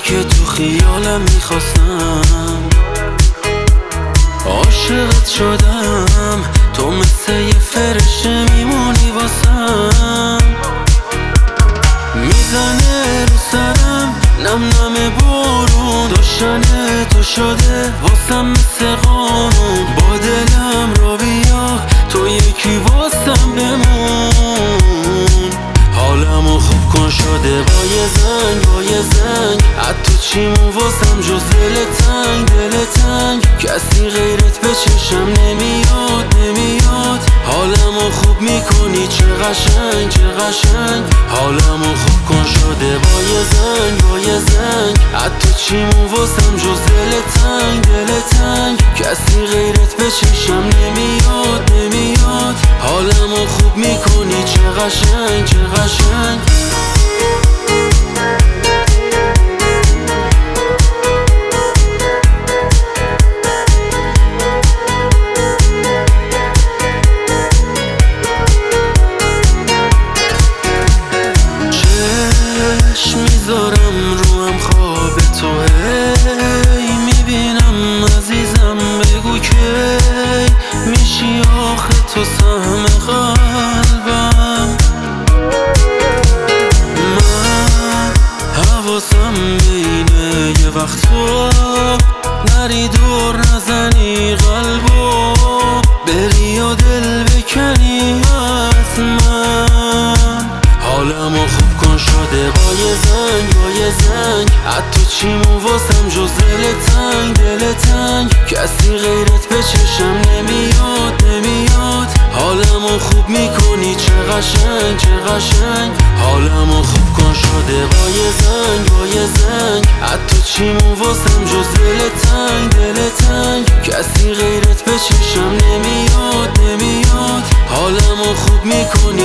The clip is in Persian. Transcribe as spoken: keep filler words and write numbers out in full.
که تو خیالم میخواستم، عاشقت شدم، تو مثل یه فرشه میمونی واسم. میزنه رو سرم نم نم بارون، داشتن تو شده واسم مثل قانون. با دلم را بیا تو یکی واسم بمون، حالمو خوب کن شده با یه زنگ با یه زنگ. حتی چیمون واسم جز دل تنگ دل تنگ، کسی غیرت به چشم نمیاد نمیاد. حالمو خوب میکنی چه قشنگ چه قشنگ، حالمو خوب کن شده با یه زنگ با یه زنگ. حتی چیمون واسم جز دل تنگ دل تنگ، کسی غیرت به چشم نمیاد نمیاد. حالمو خوب میکنی چه قشنگ چه قشنگ. میذارم رو هم خواب تو، هی میبینم عزیزم بگو که میشی آخه تو سهم قلبم. من حواسم بینه یه وقت تو نری دور نزنی قلبو، بری یا دل بکنی از من. حالمو خوب کن شده با یه زنگ با یه زنگ. حتی چیمون واسم جز دل تنگ دل تنگ، کسی غیرت به چشم نمیاد نمیاد. حالمو خوب میکنی چه قشنگ چه قشنگ، حالمو خوب کن شده با یه زنگ با یه زنگ. حتی چیمون واسم جز دل تنگ دل تنگ، کسی غیرت به چشم نمیاد نمیاد. حالمو خوب میکنی